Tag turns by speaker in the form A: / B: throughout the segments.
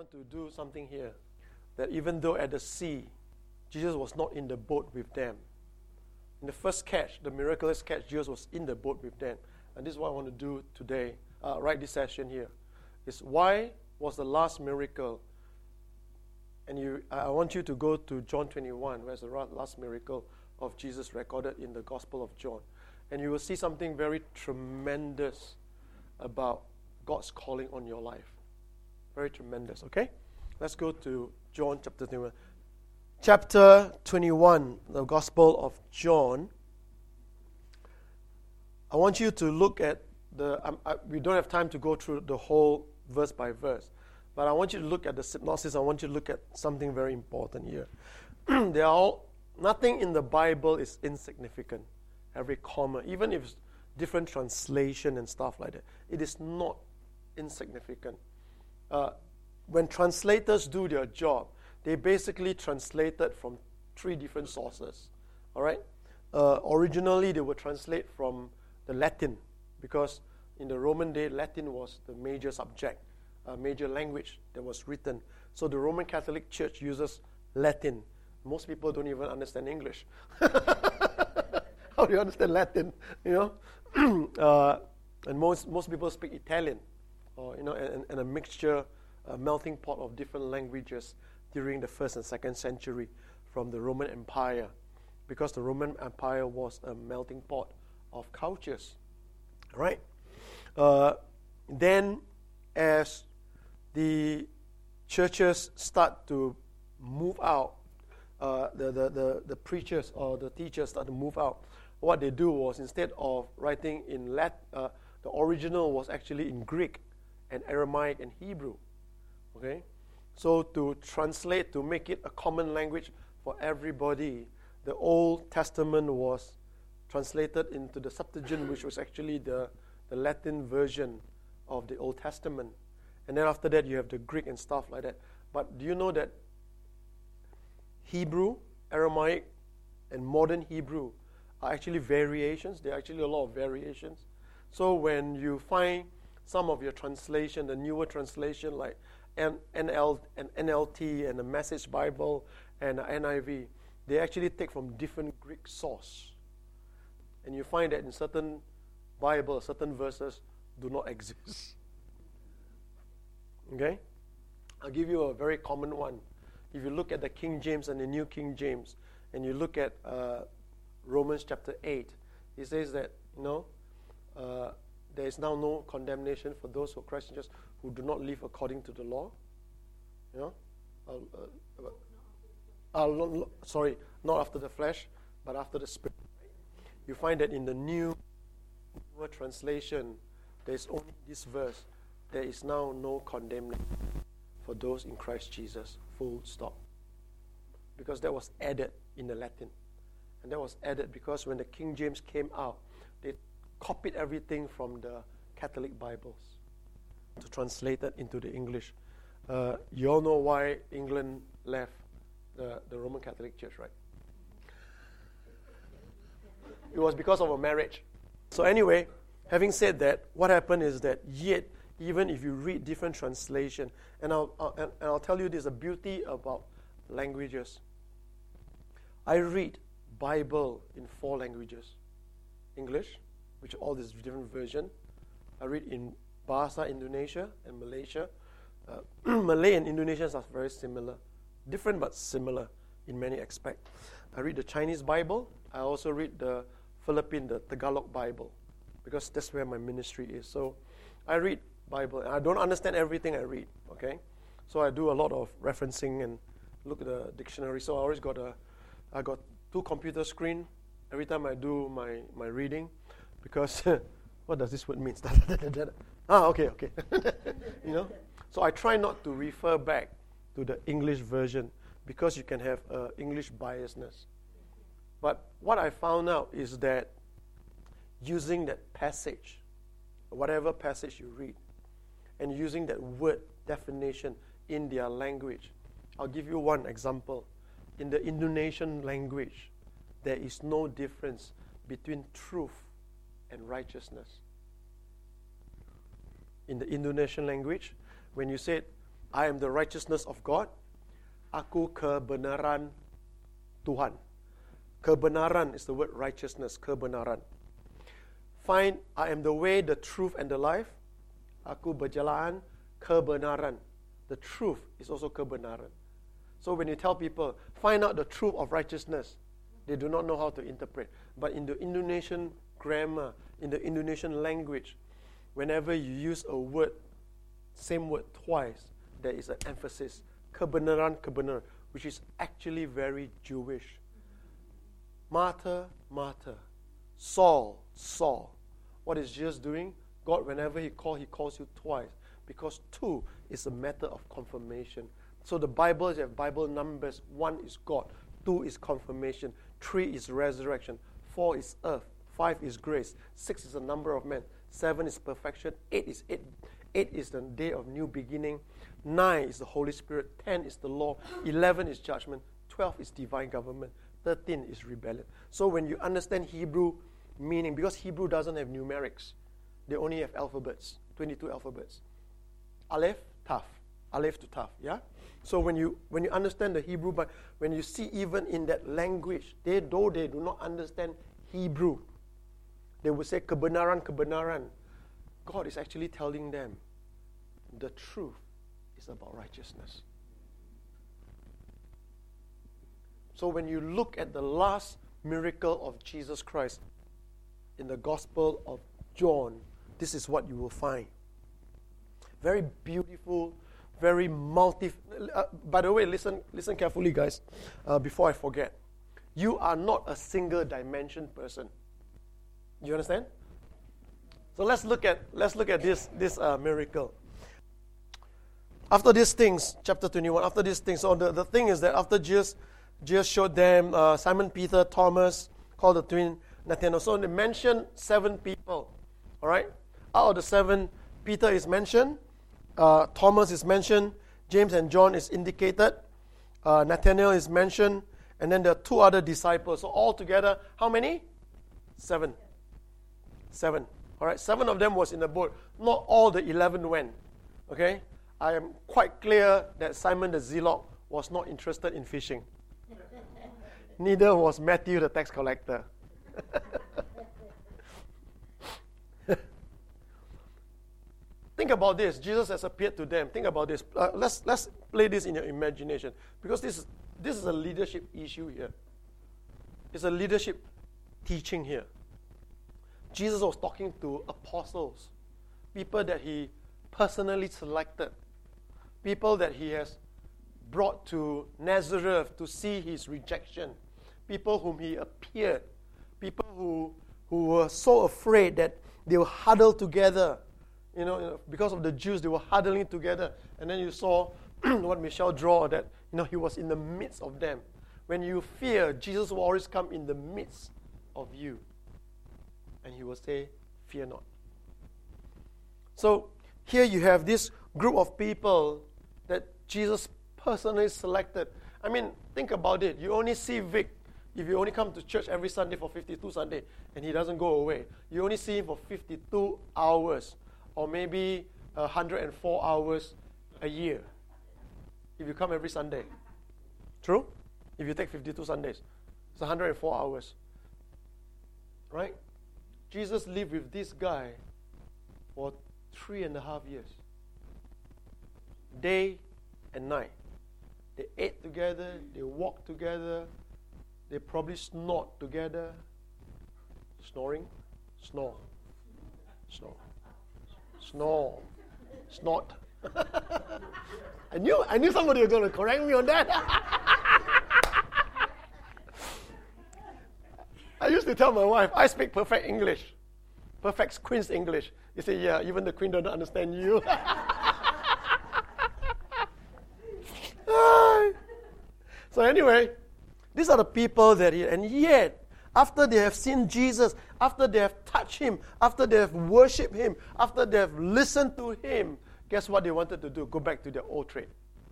A: want to do something here. That even though at the sea, Jesus was not in the boat with them. In the first catch, the miraculous catch, Jesus was in the boat with them. And this is what I want to do today, right this session here. Is why was the last miracle? And I want you to go to John 21, where's the last miracle of Jesus recorded in the Gospel of John. And you will see something very tremendous about God's calling on your life. Very tremendous, okay? Let's go to John chapter 21. Chapter 21, the Gospel of John. I want you to look at we don't have time to go through the whole verse by verse, but I want you to look at the synopsis. I want you to look at something very important here. Nothing in the Bible is insignificant. Every comma, even if it's different translation and stuff like that, it is not insignificant. When translators do their job, they basically translated from 3 different sources. All right? Originally, they would translate from the Latin, because in the Roman day, Latin was the major subject, major language that was written. So the Roman Catholic Church uses Latin. Most people don't even understand English. How do you understand Latin? You know, and most people speak Italian, or and a mixture, a melting pot of different languages during the 1st and 2nd century from the Roman Empire, because the Roman Empire was a melting pot of cultures, right? Then, as the churches start to move out, the preachers or the teachers start to move out. What they do was, instead of writing in Latin, the original was actually in Greek and Aramaic and Hebrew. Okay, so to translate, to make it a common language for everybody, the Old Testament was translated into the Septuagint, which was actually the Latin version of the Old Testament. And then after that, you have the Greek and stuff like that. But do you know that Hebrew, Aramaic, and modern Hebrew are actually variations? There are actually a lot of variations. So when you find some of your translation, the newer translation like NLT and the Message Bible and the NIV, they actually take from different Greek source. And you find that in certain Bible, certain verses do not exist. Okay? I'll give you a very common one. If you look at the King James and the New King James, and you look at Romans chapter 8, it says that, there is now no condemnation for those who are Christ Jesus who do not live according to the law. Sorry, not after the flesh, but after the Spirit. You find that in the newer translation, there is only this verse: there is now no condemnation for those in Christ Jesus, full stop. Because that was added in the Latin. And that was added because when the King James came out, they copied everything from the Catholic Bibles to translate it into the English. You all know why England left the Roman Catholic Church, right? It was because of a marriage. So anyway, having said that, what happened is that yet, even if you read different translation, and I'll tell you, there's a beauty about languages. I read Bible in 4 languages. English, which all these different version. I read in Bahasa Indonesia and Malaysia. Malay and Indonesians are very similar. Different but similar in many aspects. I read the Chinese Bible. I also read the Philippine, the Tagalog Bible, because that's where my ministry is. So I read Bible, and I don't understand everything I read, okay? So I do a lot of referencing and look at the dictionary. So I got 2 computer screen every time I do my reading, because what does this word mean? Okay. So I try not to refer back to the English version, because you can have English biasness. But what I found out is that using that passage, whatever passage you read, and using that word definition in their language. I'll give you one example. In the Indonesian language, there is no difference between truth and righteousness. In the Indonesian language, when you say I am the righteousness of God. Aku kebenaran Tuhan. Kebenaran is the word righteousness, kebenaran. Find, I am the way, the truth, and the life. Aku berjalan kebenaran. The truth is also kebenaran. So when you tell people, find out the truth of righteousness, they do not know how to interpret. But in the Indonesian grammar, in the Indonesian language, whenever you use a word, same word twice, there is an emphasis. Kebenaran, kebenaran, which is actually very Jewish. Martyr, martyr. Saul, Saul. What is Jesus doing? God, whenever he calls you twice. Because 2 is a matter of confirmation. So the Bible, you have Bible numbers. 1 is God. 2 is confirmation. 3 is resurrection. 4 is earth. 5 is grace. 6 is the number of men. 7 is perfection. 8 is 8 is the day of new beginning. 9 is the Holy Spirit. 10 is the law. 11 is judgment. 12 is divine government. 13 is rebellion. So when you understand Hebrew meaning, because Hebrew doesn't have numerics, they only have alphabets, 22 alphabets. Aleph, Taf. Aleph to Taf, yeah? So when you understand the Hebrew, but when you see even in that language, though they do not understand Hebrew, they will say kebenaran, kebenaran. God is actually telling them the truth is about righteousness. So when you look at the last miracle of Jesus Christ in the Gospel of John, this is what you will find. Very beautiful, very by the way, listen carefully, guys, before I forget. You are not a single dimension person. You understand? So let's look at this miracle. After these things, chapter 21, after these things, so the thing is that after Jesus showed them Simon Peter, Thomas, called the twin, Nathanael. So they mentioned 7 people. All right? Out of the 7, Peter is mentioned, Thomas is mentioned, James and John is indicated, Nathanael is mentioned, and then there are 2 other disciples. So altogether, how many? 7. 7. All right? 7 of them was in the boat. Not all the 11 went. Okay? I am quite clear that Simon the Zealot was not interested in fishing. Neither was Matthew the tax collector. Think about this. Jesus has appeared to them. Think about this. Let's play this in your imagination, because this is a leadership issue here. It's a leadership teaching here. Jesus was talking to apostles, people that he personally selected, people that he has brought to Nazareth to see his rejection, people whom he appeared, people who were so afraid that they were huddled together. You know, because of the Jews, they were huddling together. And then you saw what Michelle drew, that he was in the midst of them. When you fear, Jesus will always come in the midst of you. And he will say, fear not. So here you have this group of people that Jesus personally selected. I mean, think about it. You only see Vic if you only come to church every Sunday for 52 Sunday and he doesn't go away. You only see him for 52 hours or maybe 104 hours a year if you come every Sunday. True? If you take 52 Sundays, it's 104 hours. Right? Jesus lived with this guy for 3.5 years. Day and night. They ate together, they walked together, they probably snored together. Snoring? Snore. Snore. Snore. Snort. I knew somebody was going to correct me on that. I used to tell my wife, I speak perfect English. Perfect Queen's English. You say, yeah, even the Queen doesn't understand you. So anyway, these are the people that and yet, after they have seen Jesus, after they have touched him, after they have worshipped him, after they have listened to him, guess what they wanted to do? Go back to their old trade.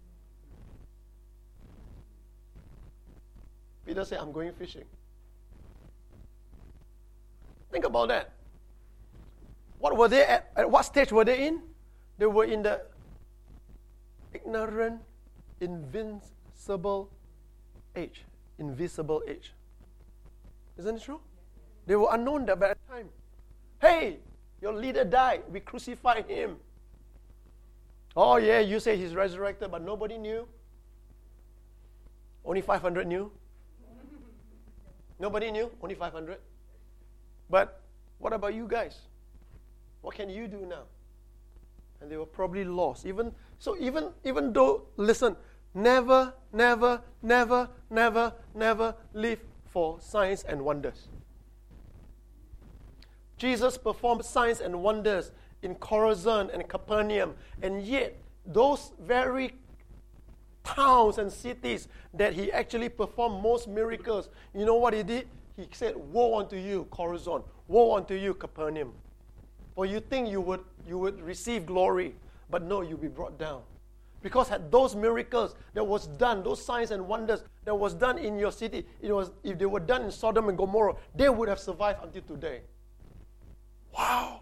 A: Peter said, I'm going fishing. Think about that. What were they at what stage were they in? They were in ignorant, invincible age. Invisible age. Isn't it true? They were unknown at that time. Hey, your leader died. We crucified him. Oh yeah, you say he's resurrected, but nobody knew. Only 500 knew. Nobody knew. Only 500. But what about you guys? What can you do now? And they were probably lost. Even though, listen, never live for signs and wonders. Jesus performed signs and wonders in Chorazin and Capernaum, and yet those very towns and cities that he actually performed most miracles, you know what he did? He said, "Woe unto you, Chorazin! Woe unto you, Capernaum! For you think you would receive glory, but no, you'll be brought down." Because had those miracles that was done, those signs and wonders that was done in your city, if they were done in Sodom and Gomorrah, they would have survived until today. Wow!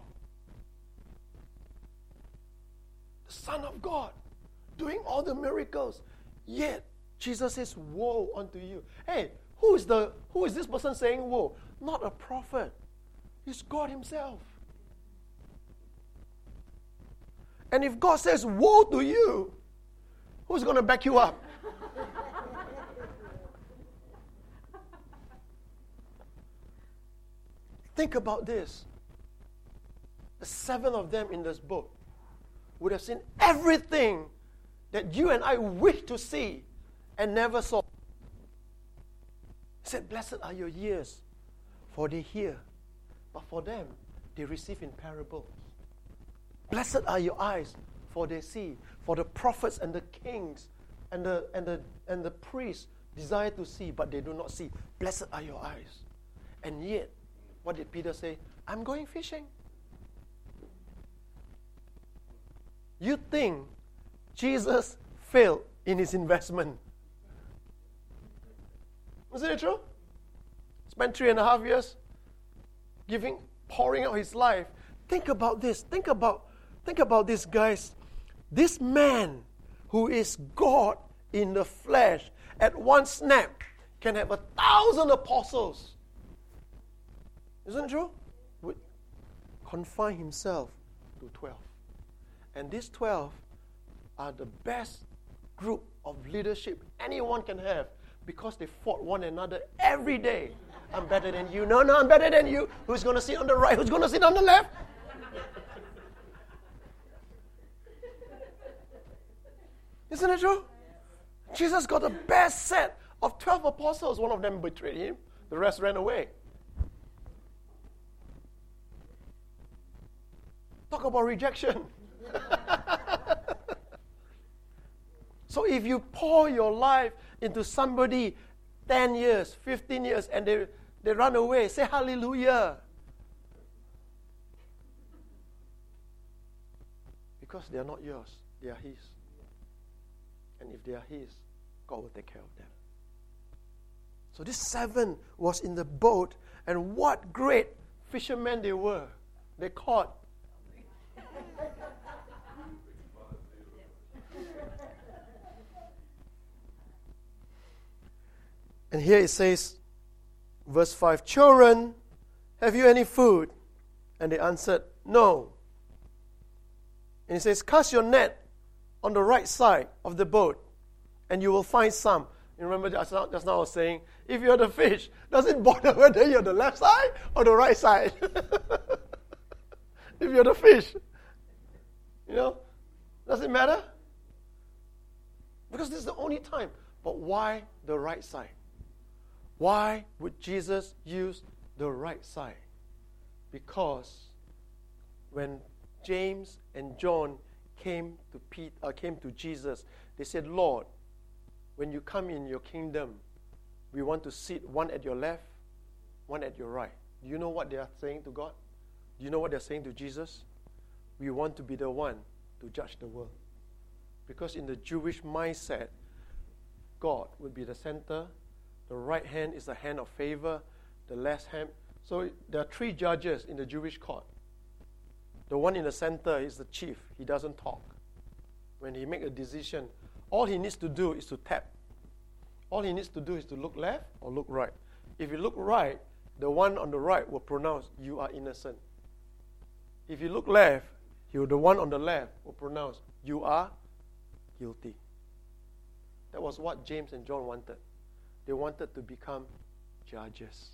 A: The Son of God doing all the miracles, yet Jesus says, "Woe unto you." Hey, who is this person saying woe? Not a prophet. It's God himself. And if God says woe to you, who's going to back you up? Think about this. The 7 of them in this boat would have seen everything that you and I wish to see and never saw. He said, "Blessed are your ears, for they hear, but for them they receive in parables. Blessed are your eyes, for they see. For the prophets and the kings and the priests desire to see, but they do not see. Blessed are your eyes." And yet, what did Peter say? "I'm going fishing." You think Jesus failed in his investment? Isn't it true? Spent 3.5 years pouring out his life. Think about this. Think about this, guys. This man who is God in the flesh, at one snap, can have 1,000 apostles. Isn't it true? Would confine himself to 12. And these 12 are the best group of leadership anyone can have, because they fought one another every day. I'm better than you. No, I'm better than you. Who's going to sit on the right? Who's going to sit on the left? Isn't it true? Jesus got the best set of 12 apostles. One of them betrayed him. The rest ran away. Talk about rejection. So if you pour your life into somebody 10 years, 15 years, and they run away, say hallelujah. Because they are not yours, they are his. And if they are his, God will take care of them. So this 7 was in the boat, and what great fishermen they were. They caught. And here it says, verse 5, "Children, have you any food?" And they answered, "No." And he says, "Cast your net on the right side of the boat, and you will find some." You remember just now I was saying, if you're the fish, does it bother whether you're the left side or the right side? If you're the fish, does it matter? Because this is the only time. But why the right side? Why would Jesus use the right side? Because when James and John came to Jesus, they said, "Lord, when you come in your kingdom, we want to sit one at your left, one at your right." Do you know what they are saying to God? Do you know what they're saying to Jesus? We want to be the one to judge the world. Because in the Jewish mindset, God would be the center. The right hand is the hand of favor. The left hand. So there are 3 judges in the Jewish court. The one in the center is the chief. He doesn't talk. when he makes a decision, all he needs to do is to tap. All he needs to do is to look left or look right. If you look right, the one on the right will pronounce, you are innocent. If you look left, the one on the left will pronounce, you are guilty. That was what James and John wanted. They wanted to become judges.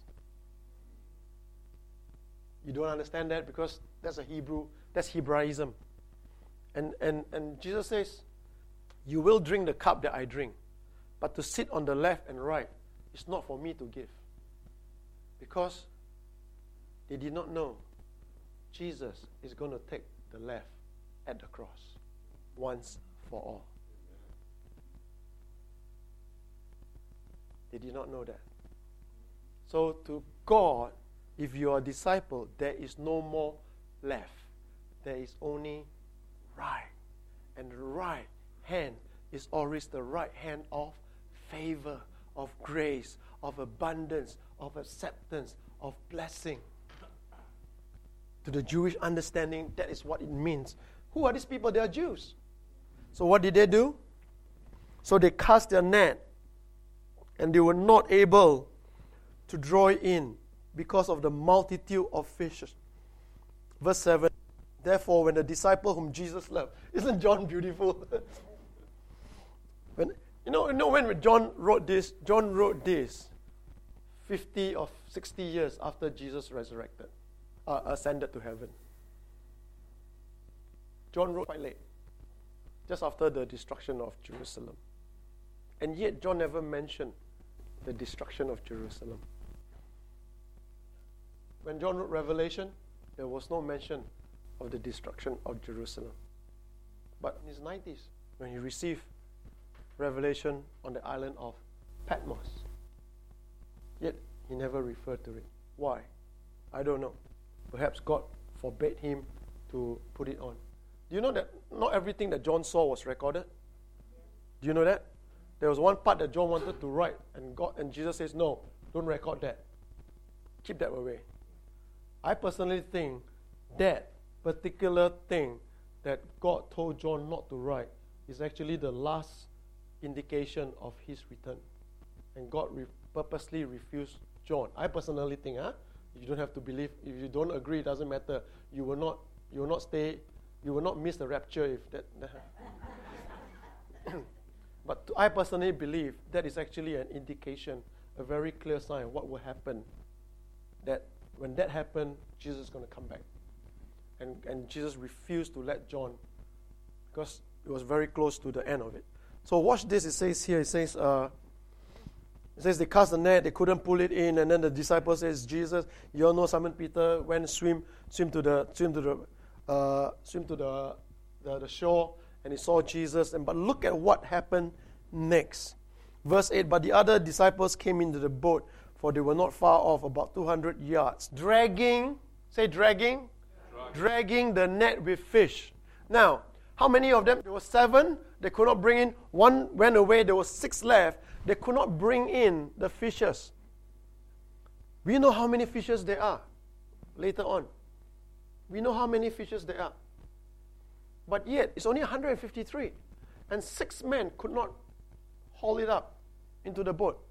A: You don't understand that because that's Hebraism. And Jesus says, you will drink the cup that I drink, but to sit on the left and right is not for me to give. Because they did not know Jesus is going to take the left at the cross once for all. They did not know that. So to God, if you are a disciple, there is no more left. There is only right. And the right hand is always the right hand of favor, of grace, of abundance, of acceptance, of blessing. To the Jewish understanding, that is what it means. Who are these people? They are Jews. So what did they do? So they cast their net, and they were not able to draw it in because of the multitude of fishes. Verse 7, therefore, when the disciple whom Jesus loved, isn't John beautiful? When John wrote this 50 or 60 years after Jesus ascended to heaven. John wrote quite late, just after the destruction of Jerusalem. And yet John never mentioned the destruction of Jerusalem. When John wrote Revelation, there was no mention of the destruction of Jerusalem. But in his 90s, when he received revelation on the island of Patmos, yet he never referred to it. Why? I don't know. Perhaps God forbade him to put it on. Do you know that not everything that John saw was recorded? Do you know that? There was one part that John wanted to write, and Jesus says, no, don't record that. Keep that away. I personally think that particular thing that God told John not to write is actually the last indication of his return. And God purposely refused John. I personally think, you don't have to believe. If you don't agree, it doesn't matter. You will not miss the rapture if that. But I personally believe that is actually an indication, a very clear sign of what will happen. That when that happened, Jesus is going to come back. And Jesus refused to let John, because it was very close to the end of it. So watch this. It says here, it says they cast the net, they couldn't pull it in, and then the disciple says, Jesus, you all know Simon Peter went swim to the shore, and he saw Jesus. But look at what happened next. Verse 8, but the other disciples came into the boat, for they were not far off, about 200 yards, dragging the net with fish. Now, how many of them? There were 7. They could not bring in. 1 went away. There were 6 left. They could not bring in the fishes. We know how many fishes there are later on. We know how many fishes there are. But yet, it's only 153. And 6 men could not haul it up into the boat.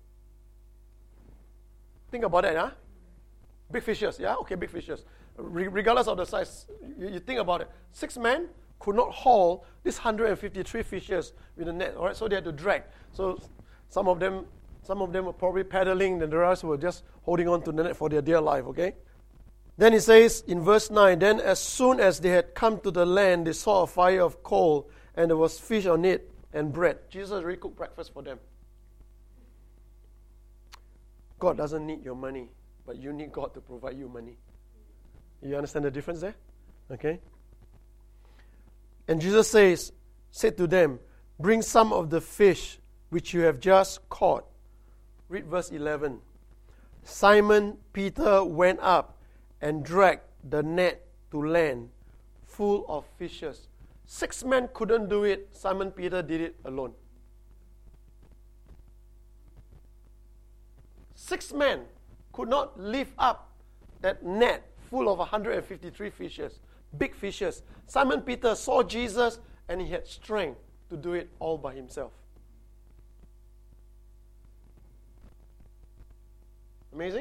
A: Think about that, Big fishes, yeah? Okay, big fishes. Regardless of the size, you think about it. 6 men could not haul these 153 fishes with a net, all right? So they had to drag. So some of them were probably paddling, and the rest were just holding on to the net for their dear life, okay? Then it says in verse 9, then as soon as they had come to the land, they saw a fire of coal, and there was fish on it and bread. Jesus already cooked breakfast for them. God doesn't need your money, but you need God to provide you money. You understand the difference there? Okay? And Jesus said to them, bring some of the fish which you have just caught. Read verse 11. Simon Peter went up and dragged the net to land full of fishes. 6 men couldn't do it. Simon Peter did it alone. 6 men could not lift up that net full of 153 fishes, big fishes. Simon Peter saw Jesus and he had strength to do it all by himself. Amazing?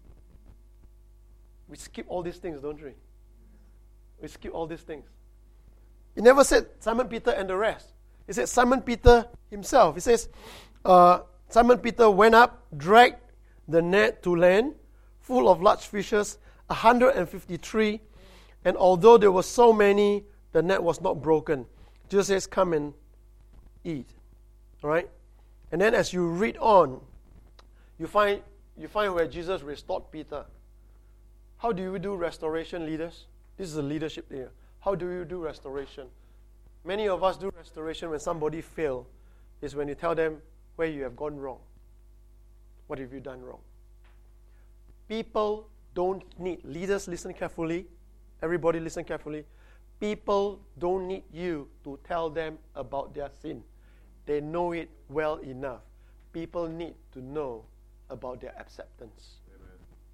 A: We skip all these things, don't we? We skip all these things. He never said Simon Peter and the rest. He said Simon Peter himself. He says, Simon Peter went up, dragged the net to land, full of large fishes, 153. And although there were so many, the net was not broken. Jesus says, come and eat. All right? And then as you read on, you find where Jesus restored Peter. How do you do restoration, leaders? This is a leadership here. How do you do restoration? Many of us do restoration when somebody fails. Is when you tell them where you have gone wrong. What have you done wrong? People don't need, leaders listen carefully, everybody listen carefully. People don't need you to tell them about their sin. They know it well enough. People need to know about their acceptance. Amen.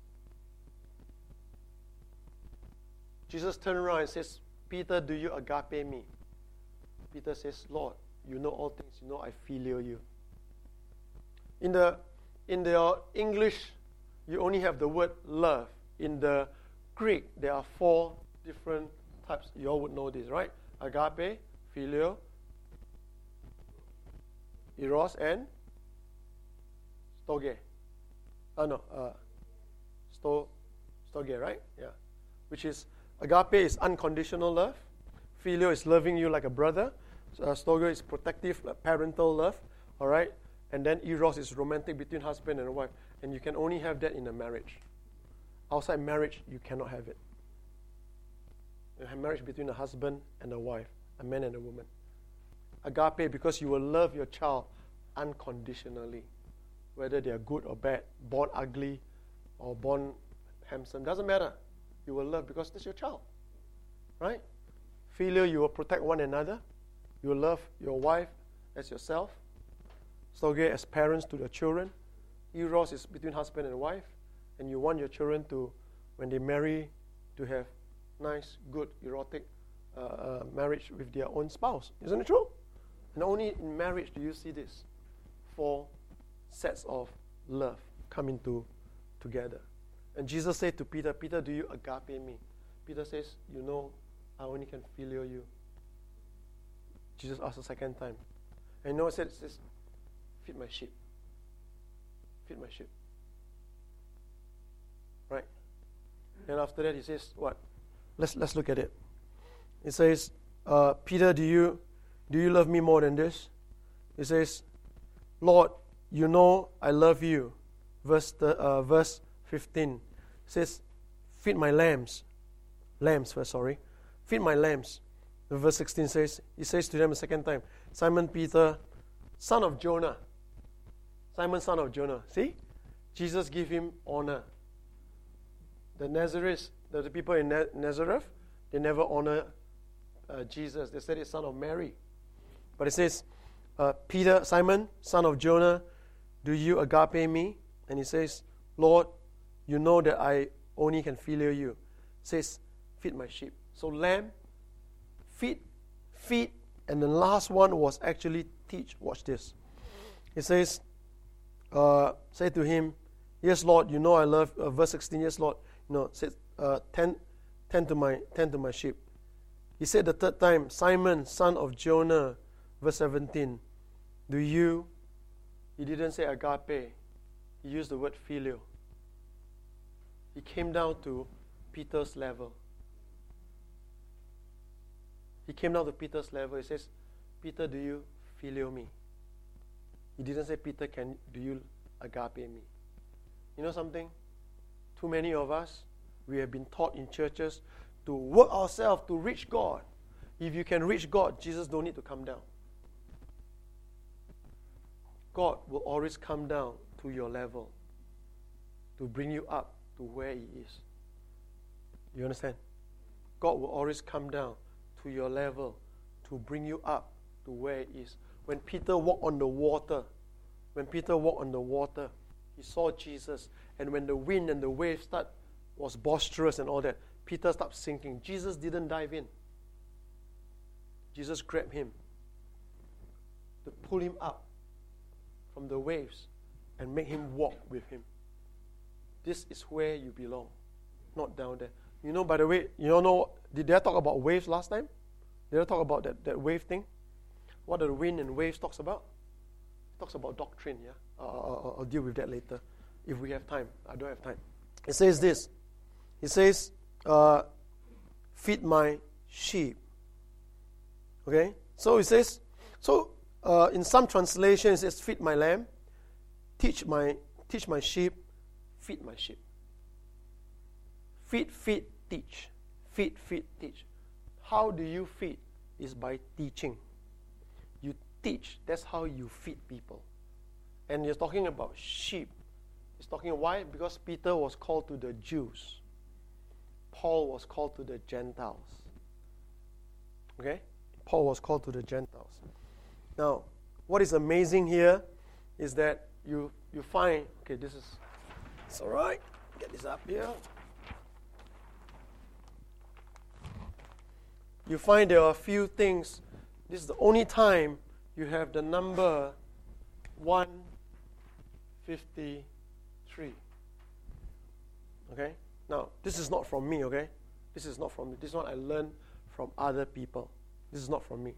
A: Jesus turned around and says, Peter, do you agape me? Peter says, Lord, you know all things. You know I filial you. In the English, you only have the word love. In the Greek, there are 4 different types. You all would know this, right? Agape, phileo, eros, and storge. Storge, right? Yeah. Which is, agape is unconditional love. Phileo is loving you like a brother. Storge is protective, parental love. All right? And then eros is romantic between husband and wife. And you can only have that in a marriage. Outside marriage, you cannot have it. You have marriage between a husband and a wife, a man and a woman. Agape, because you will love your child unconditionally. Whether they are good or bad, born ugly or born handsome, doesn't matter. You will love because that's your child. Right? Filial, you will protect one another. You will love your wife as yourself. Storge as parents to their children. Eros is between husband and wife. And you want your children to, when they marry, to have nice, good, erotic marriage with their own spouse. Isn't it true? And only in marriage do you see this 4 sets of love coming together. And Jesus said to Peter, Peter, do you agape me? Peter says, you know, I only can filial you. Jesus asked a second time. And you know what it says? Feed my sheep. Feed my sheep. Right? And after that he says, what? Let's look at it. It says, Peter, do you love me more than this? He says, Lord, you know I love you. Verse 15. It says, feed my lambs. Feed my lambs. Verse 16 says, he says to them a second time, Simon Peter, son of Jonah. Simon, son of Jonah. See? Jesus gave him honor. The Nazareth, the people in Nazareth, they never honor Jesus. They said he's son of Mary. But it says, Peter, Simon, son of Jonah, do you agape me? And he says, Lord, you know that I only can filial you. It says, feed my sheep. So lamb, feed, and the last one was actually teach. Watch this. It says, say to him, yes, Lord, you know I love, verse 16, yes, Lord, says, tend to my sheep. He said the third time, Simon, son of Jonah, verse 17, he didn't say agape, he used the word phileo. He came down to Peter's level. He came down to Peter's level. He says, Peter, do you phileo me? He didn't say, Peter, do you agape me? You know something? Too many of us, we have been taught in churches to work ourselves to reach God. If you can reach God, Jesus don't need to come down. God will always come down to your level to bring you up to where He is. You understand? God will always come down to your level to bring you up to where He is. When Peter walked on the water, he saw Jesus. And when the wind and the waves was boisterous and all that, Peter started sinking. Jesus didn't dive in. Jesus grabbed him to pull him up from the waves and make him walk with him. This is where you belong, not down there. You know, by the way, did I talk about waves last time? Did I talk about that wave thing? What the wind and waves talks about? It talks about doctrine, yeah? I'll deal with that later if we have time. I don't have time. It says this. It says, feed my sheep. Okay? So it says, in some translations it says, feed my lamb, teach my sheep, feed my sheep. Feed, teach. Feed, teach. How do you feed? Is by teaching. You teach. That's how you feed people. And you're talking about sheep. He's talking why? Because Peter was called to the Jews. Paul was called to the Gentiles. Okay? Paul was called to the Gentiles. Now, what is amazing here is that you find, okay, it's all right. Get this up here. You find there are a few things. This is the only time you have the number 153. Okay? Now, this is not from me, okay? This is not from me. This is what I learned from other people. This is not from me.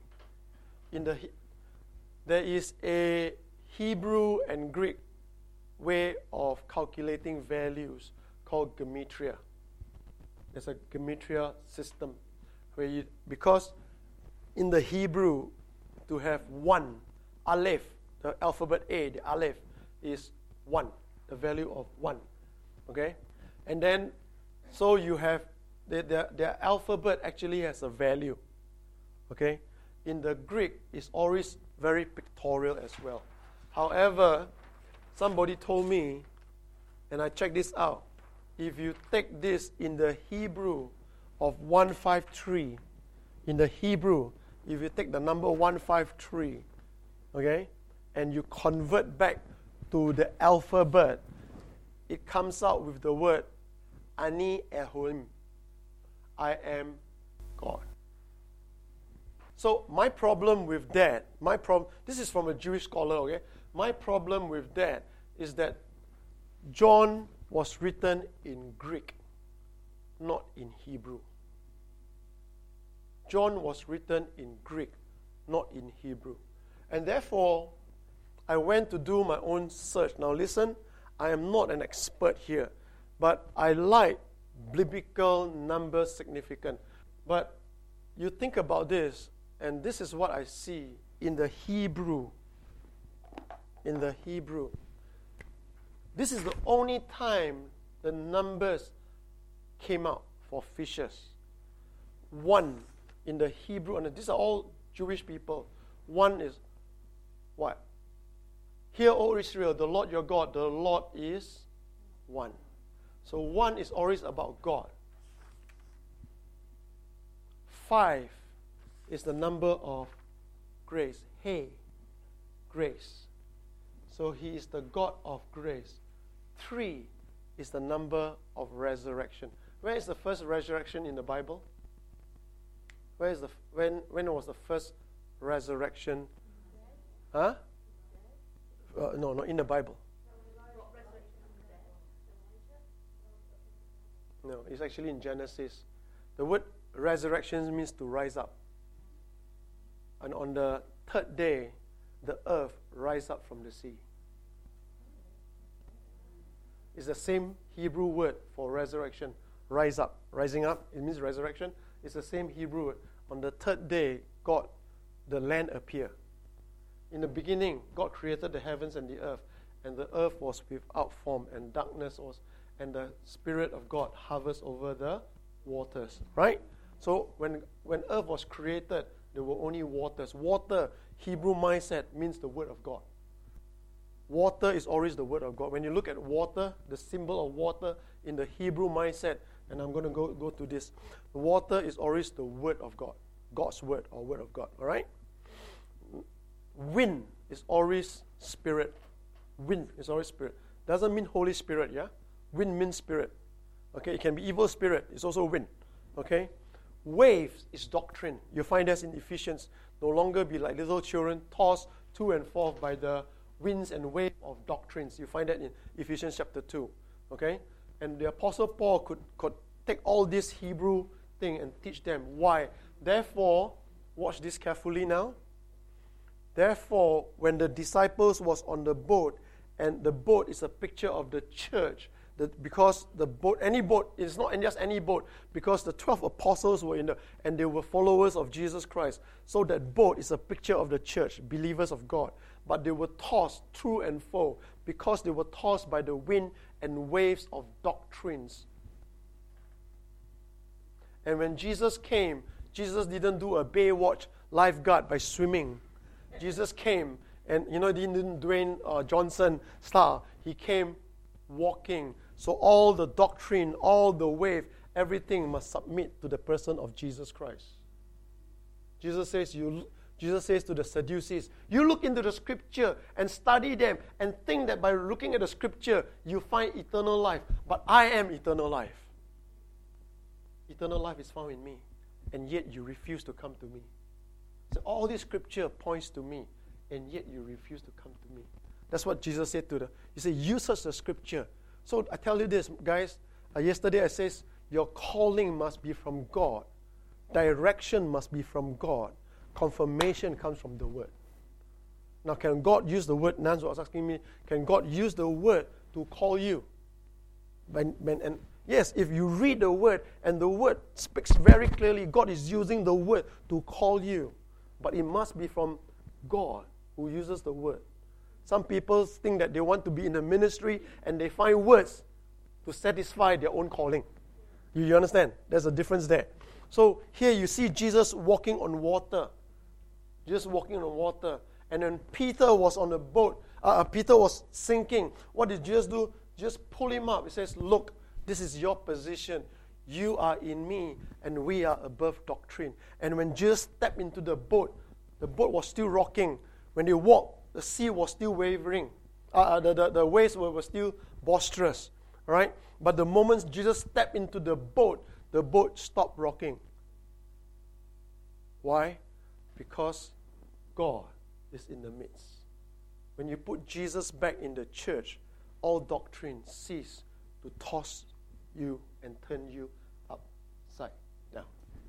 A: There is a Hebrew and Greek way of calculating values called gematria. There's a gematria system where because in the Hebrew, to have one, aleph, the alphabet A, the aleph is 1, the value of 1. Okay? And then, so you have, their alphabet actually has a value. Okay? In the Greek, it's always very pictorial as well. However, somebody told me, and I checked this out, if you take this in the Hebrew of 153, in the Hebrew, if you take the number 153, okay, and you convert back to the alphabet, it comes out with the word Ani Elohim. I am God. So my problem with that, this is from a Jewish scholar, okay? My problem with that is that John was written in Greek, not in Hebrew. John was written in Greek, not in Hebrew. And therefore, I went to do my own search. Now listen, I am not an expert here, but I like biblical number significance. But you think about this, and this is what I see in the Hebrew. In the Hebrew. This is the only time the numbers came out for fishes. 1 in the Hebrew, and these are all Jewish people. 1 is what? Hear, O Israel, the Lord your God, the Lord is 1. So 1 is always about God. 5 is the number of grace. Hey, grace. So he is the God of grace. 3 is the number of resurrection. Where is the first resurrection in the Bible? Where is when was the first resurrection? Huh? No, not in the Bible. No, it's actually in Genesis. The word resurrection means to rise up. And on the third day, the earth rise up from the sea. It's the same Hebrew word for resurrection. Rise up. Rising up, it means resurrection. It's the same Hebrew word. On the third day, God, the land appeared. In the beginning, God created the heavens and the earth. And the earth was without form, and darkness was, and the Spirit of God hovers over the waters. Right? So when earth was created, there were only waters. Water, Hebrew mindset, means the word of God. Water is always the word of God. When you look at water, the symbol of water in the Hebrew mindset, and I'm going to go to this. Water is always the word of God. God's word or word of God. All right? Wind is always spirit. Wind is always spirit. Doesn't mean Holy Spirit, yeah? Wind means spirit. Okay? It can be evil spirit. It's also wind. Okay? Waves is doctrine. You find that in Ephesians. No longer be like little children, tossed to and forth by the winds and waves of doctrines. You find that in Ephesians chapter 2. Okay? And the Apostle Paul could take all this Hebrew thing and teach them. Why? Therefore, watch this carefully now. Therefore, when the disciples was on the boat, and the boat is a picture of the church, because the boat, any boat, it's not just any boat, because the 12 apostles were in and they were followers of Jesus Christ. So that boat is a picture of the church, believers of God. But they were tossed through and fro because they were tossed by the wind and waves of doctrines. And when Jesus came, Jesus didn't do a Baywatch lifeguard by swimming. Jesus came, and he didn't Dwayne Johnson style. He came walking. So all the doctrine, all the wave, everything must submit to the person of Jesus Christ. Jesus says to the Sadducees, you look into the scripture and study them and think that by looking at the scripture, you find eternal life. But I am eternal life. Eternal life is found in me. And yet you refuse to come to me. So all this scripture points to me, and yet you refuse to come to me. That's what Jesus said to he said, you search the scripture. So I tell you this, guys. Yesterday I says, your calling must be from God. Direction must be from God. Confirmation comes from the Word. Now, can God use the Word? Nance was asking me, can God use the Word to call you? And yes, if you read the Word, and the Word speaks very clearly, God is using the Word to call you. But it must be from God who uses the Word. Some people think that they want to be in the ministry and they find words to satisfy their own calling. You understand? There's a difference there. So here you see Jesus walking on water. Jesus walking on water. And when Peter was on the boat, Peter was sinking. What did Jesus do? Just pull him up. He says, look, this is your position. You are in me and we are above doctrine. And when Jesus stepped into the boat was still rocking. When they walked, the sea was still wavering. The waves were still boisterous. Right? But the moment Jesus stepped into the boat stopped rocking. Why? Because God is in the midst. When you put Jesus back in the church, all doctrine cease to toss you and turn you upside down.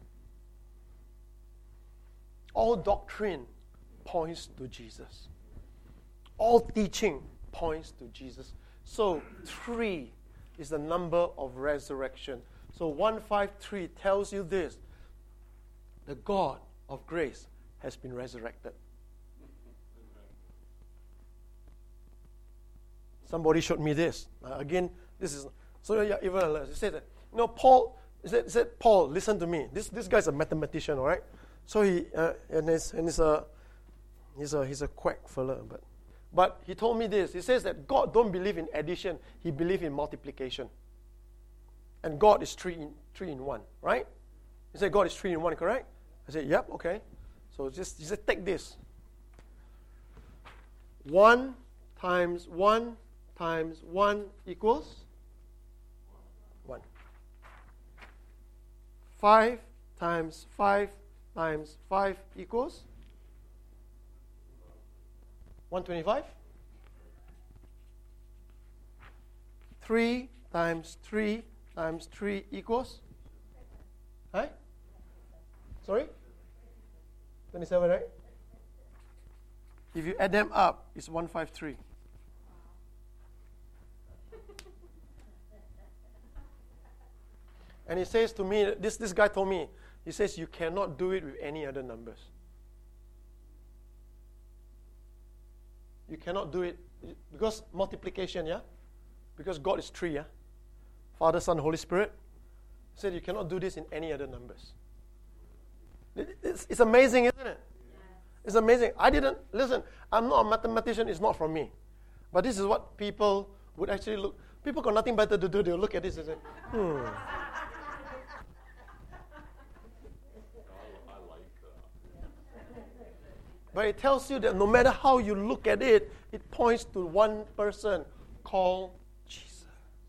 A: All doctrine points to Jesus. All teaching points to Jesus. So 3 is the number of resurrection. So 153 tells you this. The God of grace has been resurrected. Somebody showed me this. Again, this is... So yeah, even he said that, Paul... He said, Paul, listen to me. This guy's a mathematician, all right? So he's a quack fella, but he told me this. He says that God don't believe in addition. He believes in multiplication. And God is 3 in 1, right? He said God is 3 in 1, correct? I said, yep, okay. So he said, take this. 1 times 1 times 1 equals 1. 5 times 5 times 5 equals 125. 3 times 3 times 3 equals? Right? Sorry? 27, right? If you add them up, it's 153. And he says to me, this guy told me, he says you cannot do it with any other numbers. You cannot do it because multiplication, yeah? Because God is 3, yeah? Father, Son, Holy Spirit. He said you cannot do this in any other numbers. It's amazing, isn't it? It's amazing. Listen, I'm not a mathematician, it's not from me. But this is what people would actually look. People got nothing better to do, they'll look at this and say, But it tells you that no matter how you look at it, it points to one person called Jesus.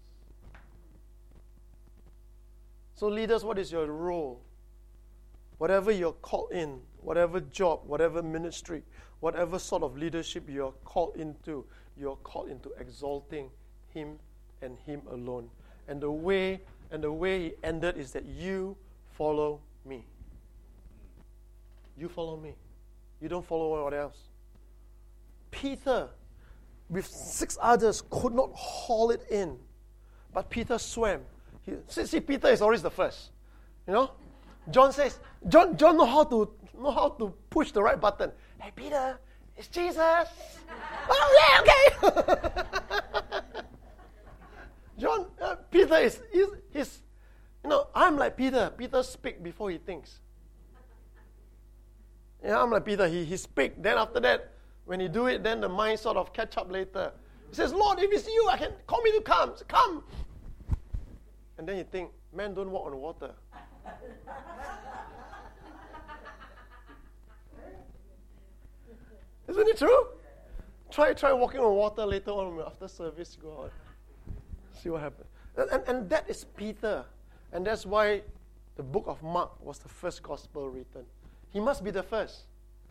A: So leaders, what is your role? Whatever you're called in, whatever job, whatever ministry, whatever sort of leadership you're called into exalting Him and Him alone. And the way He ended is that you follow me. You follow me. You don't follow anyone else. Peter, with 6 others, could not haul it in. But Peter swam. See, Peter is always the first. You know? John says, John know how to push the right button. Hey, Peter, it's Jesus. Oh, yeah, okay. Peter is I'm like Peter. Peter speaks before he thinks. Yeah, I'm like Peter. He speaks. Then after that, when he do it, then the mind sort of catch up later. He says, Lord, if it's you, I can call me to come. So come. And then you think, man don't walk on water. Isn't it true? Try walking on water later on after service. Go out. See what happens. And that is Peter. And that's why the book of Mark was the first gospel written. He must be the first.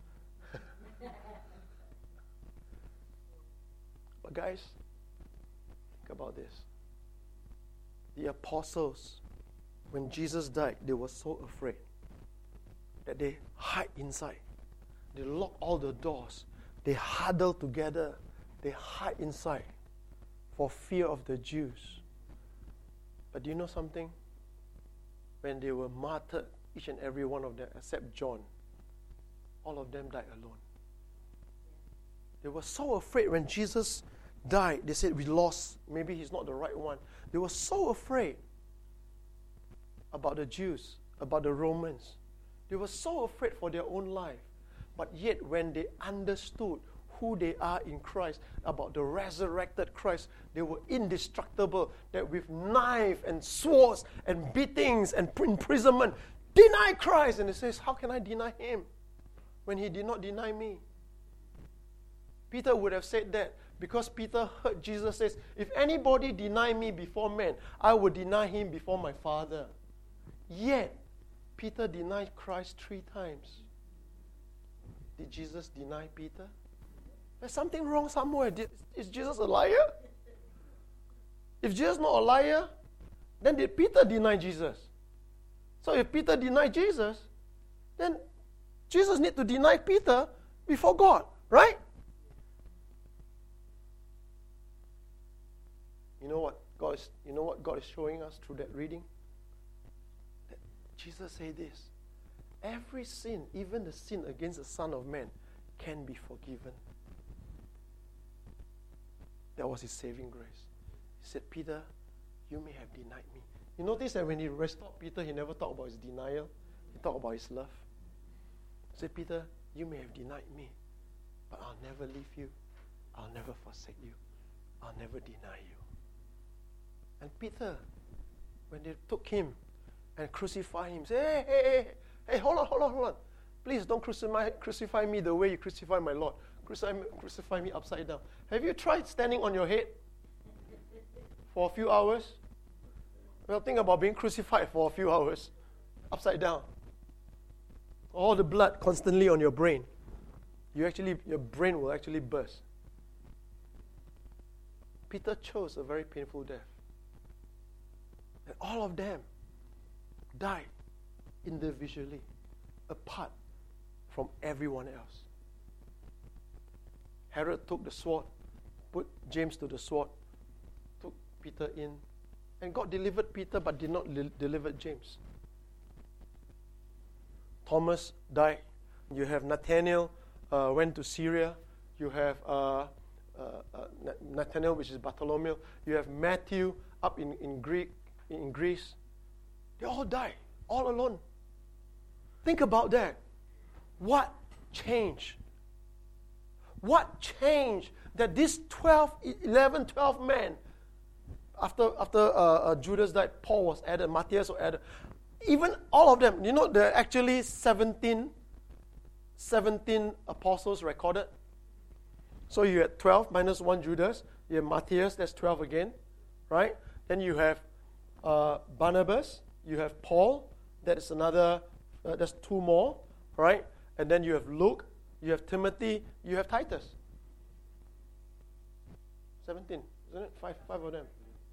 A: But guys, think about this. The apostles, when Jesus died, they were so afraid that they hide inside. They lock all the doors. They huddle together. They hide inside for fear of the Jews. But do you know something? When they were martyred, each and every one of them, except John, all of them died alone. They were so afraid when Jesus died. They said, we lost. Maybe he's not the right one. They were so afraid about the Jews, about the Romans. They were so afraid for their own life. But yet, when they understood who they are in Christ, about the resurrected Christ, they were indestructible. That with knife and swords and beatings and imprisonment, deny Christ. And it says, how can I deny Him when He did not deny me? Peter would have said that because Peter heard Jesus says, if anybody deny me before men, I will deny him before my Father. Yet, Peter denied Christ 3 times. Did Jesus deny Peter? There's something wrong somewhere. Is Jesus a liar? If Jesus is not a liar, then did Peter deny Jesus? So if Peter denied Jesus, then Jesus need to deny Peter before God, right? You know what God is showing us through that reading? That Jesus said this. Every sin, even the sin against the Son of Man, can be forgiven. That was His saving grace. He said, Peter, you may have denied me. You notice that when He restored Peter, He never talked about His denial. He talked about His love. He said, Peter, you may have denied me, but I'll never leave you. I'll never forsake you. I'll never deny you. And Peter, when they took Him and crucified Him, said, hey, hold on. Please don't crucify me the way you crucify my Lord. Crucify me upside down. Have you tried standing on your head for a few hours? Well, think about being crucified for a few hours, upside down. All the blood constantly on your brain. Your brain will actually burst. Peter chose a very painful death. And all of them died individually, apart from everyone else. Herod took the sword, put James to the sword, took Peter in, and God delivered Peter but did not deliver James. Thomas died. You have Nathanael went to Syria. You have Nathanael, which is Bartholomew. You have Matthew up in Greece. They all died, all alone. Think about that. What changed? What changed that these 12 men, after Judas died, Paul was added, Matthias was added. Even all of them, there are actually 17 apostles recorded. So you had 12 minus 1 Judas. You have Matthias, that's 12 again, right? Then you have Barnabas. You have Paul, that is another, that's 2 more, right? And then you have Luke, you have Timothy, you have Titus. 17, isn't it? Five of them.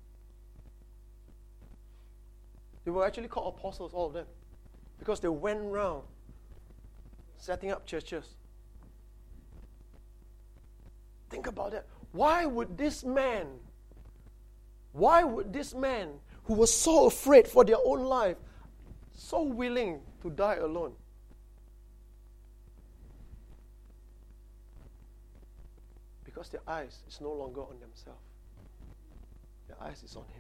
A: They were actually called apostles, all of them, because they went around setting up churches. Think about that. Why would this man who was so afraid for their own life, so willing to die alone? Because their eyes is no longer on themselves. Their eyes is on Him.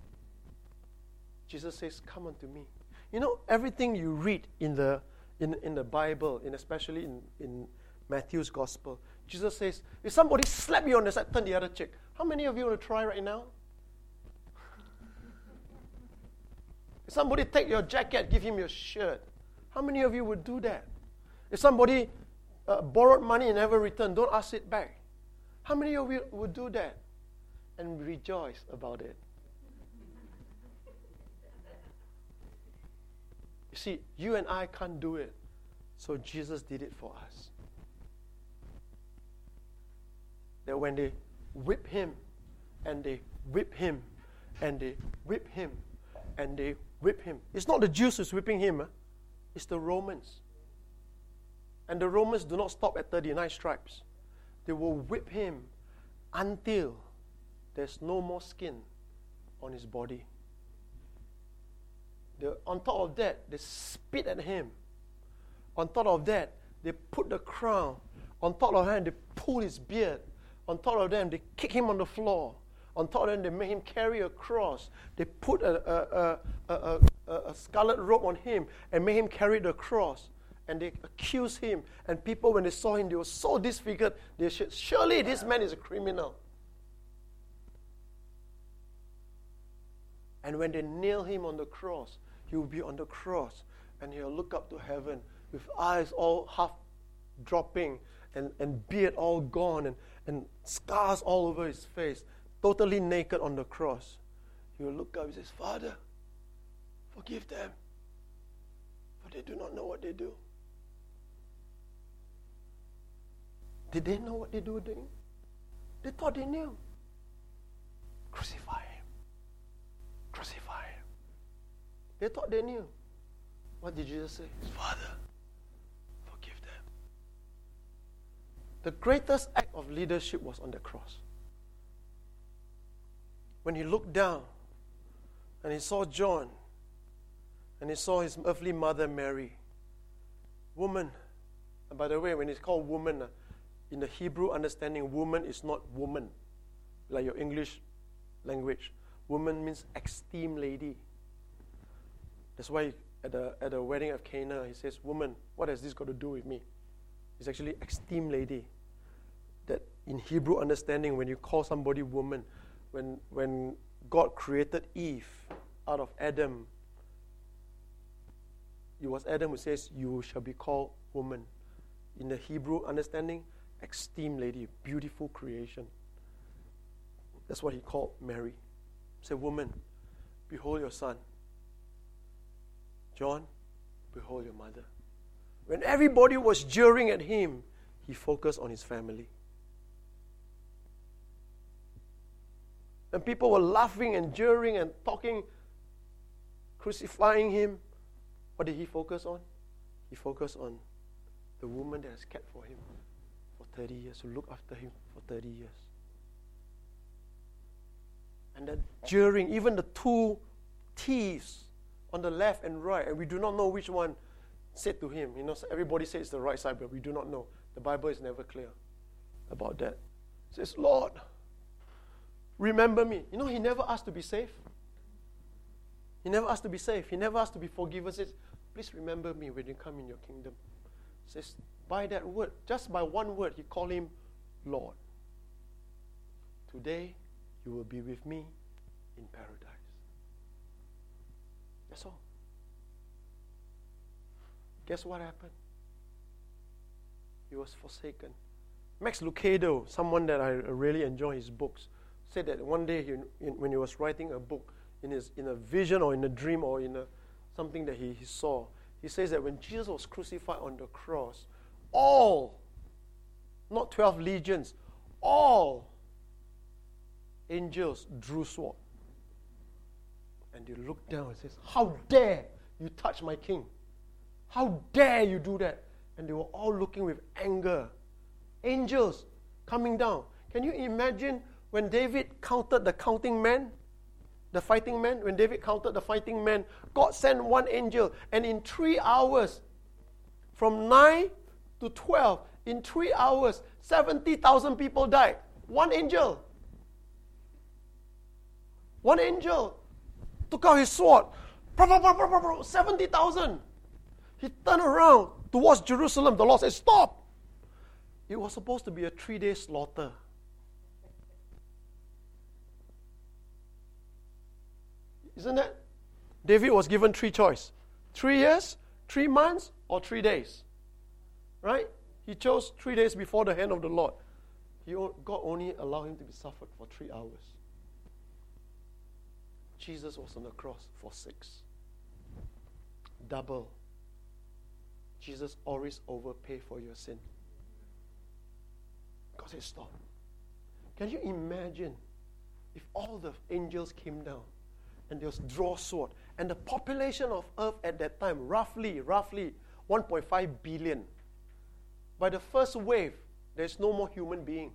A: Jesus says, "Come unto me." You know, everything you read in the Bible, especially in Matthew's Gospel, Jesus says, if somebody slap you on the side, turn the other cheek. How many of you want to try right now? If somebody take your jacket, give him your shirt. How many of you would do that? If somebody borrowed money and never returned, don't ask it back. How many of you would do that and rejoice about it? You see, you and I can't do it, so Jesus did it for us. That when they whip him, and they whip him, and they whip him, and they whip him. It's not the Jews who's whipping him. It's the Romans. And the Romans do not stop at 39 stripes. They will whip him until there's no more skin on his body. On top of that, they spit at him. On top of that, they put the crown. On top of that, they pull his beard. On top of them, they kick him on the floor. On top of them, they make him carry a cross. They put a scarlet robe on him and made him carry the cross. And they accused him. And people, when they saw him, they were so disfigured. They said, surely this man is a criminal. And when they nail him on the cross, he will be on the cross. And he'll look up to heaven with eyes all half dropping and beard all gone and scars all over his face, totally naked on the cross. He will look up and says, Father, forgive them, for they do not know what they do. Did they know what they were doing? They thought they knew. Crucify him. Crucify him. They thought they knew. What did Jesus say? Father, forgive them. The greatest act of leadership was on the cross. When he looked down and he saw John and he saw his earthly mother Mary, woman. And by the way, when it's called woman, in the Hebrew understanding, woman is not woman, like your English language. Woman means esteemed lady. That's why at the wedding of Cana, he says, woman, what has this got to do with me? It's actually esteemed lady. That in Hebrew understanding, when you call somebody woman, when God created Eve out of Adam, it was Adam who says, you shall be called woman. In the Hebrew understanding, esteemed lady, beautiful creation. That's what he called Mary. He said, woman, behold your son. John, behold your mother. When everybody was jeering at him, he focused on his family. And people were laughing and jeering and talking, crucifying him. What did he focus on? He focused on the woman that has cared for him for 30 years, who looked after him for 30 years. And then jeering, even the two thieves on the left and right, and we do not know which one said to him. You know, everybody says it's the right side, but we do not know. The Bible is never clear about that. It says, Lord, remember me. You know, he never asked to be saved. He never asked to be saved. He never asked to be forgiven. He says, please remember me when you come in your kingdom. He says, by that word, just by one word, he called him Lord. Today, you will be with me in paradise. That's all. Guess what happened? He was forsaken. Max Lucado, someone that I really enjoy his books, said that one day when he was writing a book, in a vision or in a dream or in something that he saw, he says that when Jesus was crucified on the cross, all not 12 legions, all angels drew sword. And they looked down and says, how dare you touch my king? How dare you do that? And they were all looking with anger. Angels coming down. Can you imagine when David counted the counting men? The fighting men? When David counted the fighting men, God sent one angel. And in 3 hours, from 9 to 12, in 3 hours, 70,000 people died. One angel. One angel took out his sword. 70,000. He turned around towards Jerusalem. The Lord said, stop. It was supposed to be a 3-day slaughter. Isn't it? David was given 3 choices. 3 years, 3 months, or 3 days. Right? He chose 3 days before the hand of the Lord. God only allowed him to be suffered for 3 hours. Jesus was on the cross for 6. Double. Jesus always overpay for your sin. God said, stop. Can you imagine if all the angels came down and they was draw sword, and the population of earth at that time, roughly 1.5 billion. By the first wave, there's no more human being.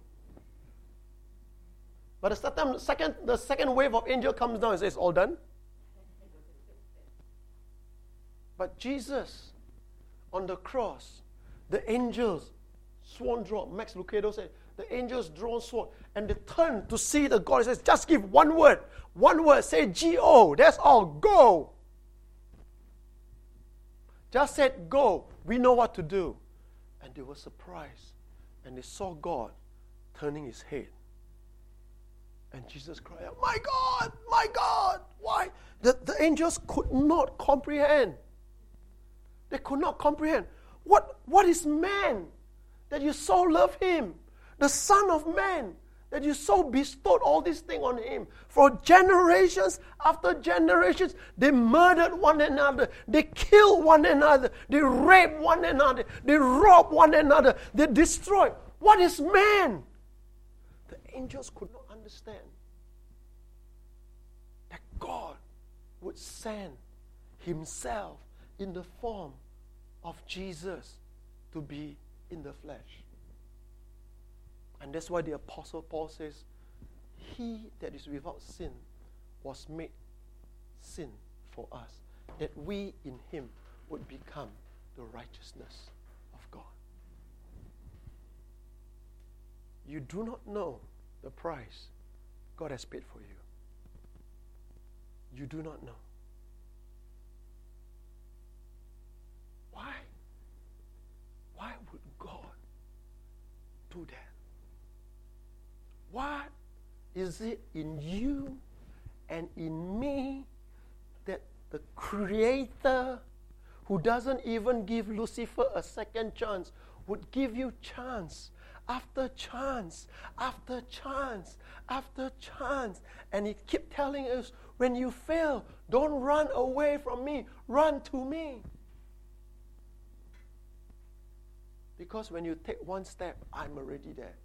A: But the second wave of angel comes down and says, all done. But Jesus, on the cross, the angels, sworn draw. Max Lucado said, the angels draw sword, and they turn to see the God. He says, just give one word, say G-O, that's all, go. Just said go, we know what to do. And they were surprised, and they saw God turning his head. And Jesus cried out, my God, why? The angels could not comprehend. They could not comprehend. What is man that you so love him? The Son of Man, that you so bestowed all these things on him. For generations after generations, they murdered one another. They killed one another. They raped one another. They robbed one another. They destroyed. What is man? The angels could not understand that God would send himself in the form of Jesus to be in the flesh. And that's why the Apostle Paul says, he that is without sin was made sin for us, that we in him would become the righteousness of God. You do not know the price God has paid for you. You do not know. Why? Why would God do that? What is it in you and in me that the Creator, who doesn't even give Lucifer a second chance, would give you chance after chance after chance after chance? And he kept telling us, when you fail, don't run away from me, run to me. Because when you take one step, I'm already there.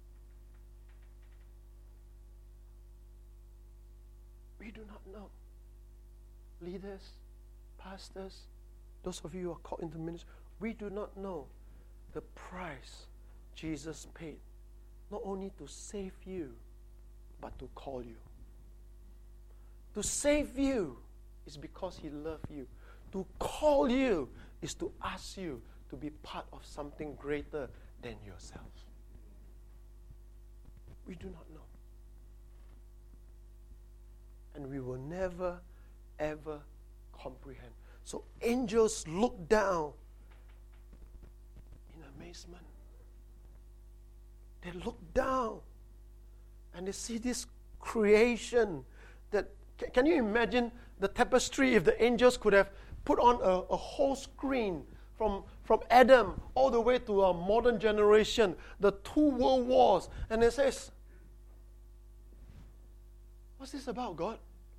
A: We do not know. Leaders, pastors, those of you who are called into ministry, we do not know the price Jesus paid, not only to save you, but to call you. To save you is because he loved you. To call you is to ask you to be part of something greater than yourself. We do not know. And we will never, ever comprehend. So angels look down in amazement. They look down and they see this creation that, can you imagine the tapestry if the angels could have put on a whole screen from Adam all the way to our modern generation, the 2 world wars, and it says, what's this about, God?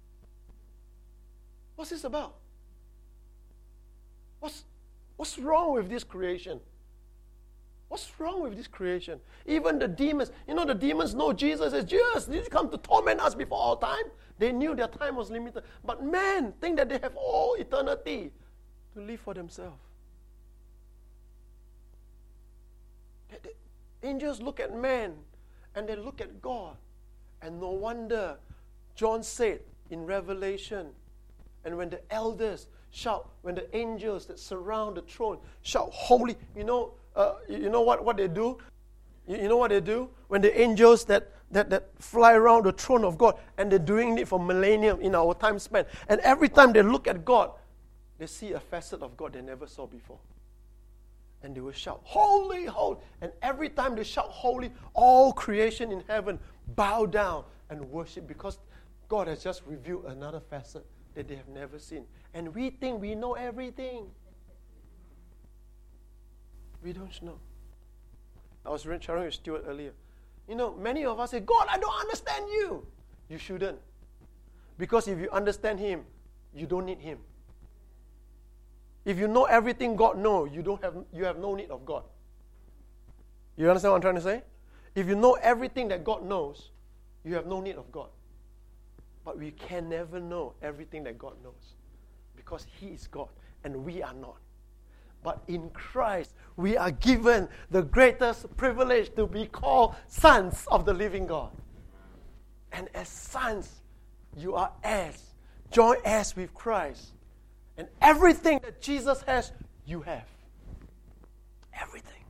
A: What's this about? What's wrong with this creation? What's wrong with this creation? Even the demons, the demons know Jesus as Jesus. Did you come to torment us before all time? They knew their time was limited. But men think that they have all eternity to live for themselves. The angels look at man and they look at God. And no wonder John said in Revelation, and when the elders shout, when the angels that surround the throne shout, holy, you know what they do? You know what they do? When the angels that fly around the throne of God, and they're doing it for millennium in our time span, and every time they look at God, they see a facet of God they never saw before. And they will shout, holy, holy. And every time they shout holy, all creation in heaven bow down and worship, because God has just revealed another facet that they have never seen. And we think we know everything. We don't know. I was sharing with Stuart earlier. Many of us say, God, I don't understand you. You shouldn't. Because if you understand Him, you don't need Him. If you know everything God knows, you have no need of God. You understand what I'm trying to say? If you know everything that God knows, you have no need of God. But we can never know everything that God knows, because He is God and we are not. But in Christ, we are given the greatest privilege to be called sons of the living God. And as sons, you are heirs, joint heirs with Christ. And everything that Jesus has, you have. Everything.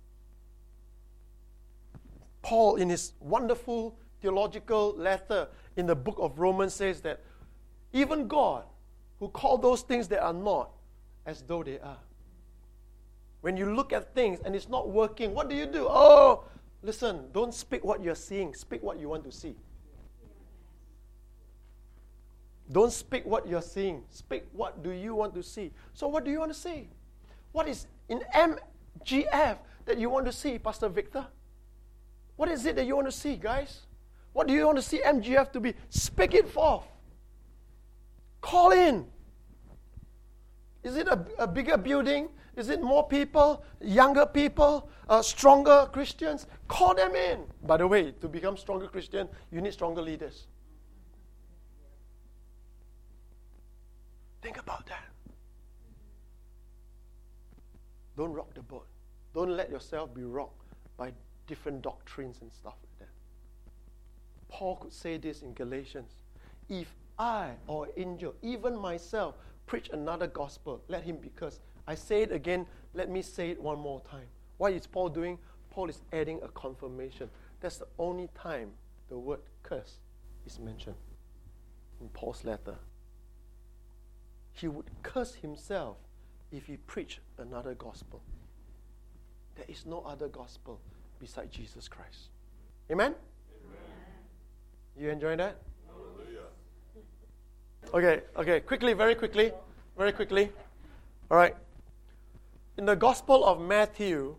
A: Paul, in his wonderful theological letter in the book of Romans, says that even God, who called those things that are not as though they are. When you look at things and it's not working, what do you do? Oh, listen, don't speak what you're seeing. Speak what you want to see. Don't speak what you're seeing. Speak what do you want to see. So what do you want to see? What is in MGF that you want to see, Pastor Victor? What is it that you want to see, guys? What do you want to see MGF to be? Speak it forth. Call in. Is it a bigger building? Is it more people, younger people, stronger Christians? Call them in. By the way, to become stronger Christian, you need stronger leaders. Think about that. Don't rock the boat. Don't let yourself be rocked by different doctrines and stuff like that. Paul could say this in Galatians. If I or angel, even myself, preach another gospel, let him be cursed. I say it again, let me say it one more time. What is Paul doing? Paul is adding a confirmation. That's the only time the word curse is mentioned in Paul's letter. He would curse himself if he preached another gospel. There is no other gospel beside Jesus Christ. Amen? Amen. You enjoying that? Hallelujah. Okay, quickly, very quickly. All right. In the Gospel of Matthew,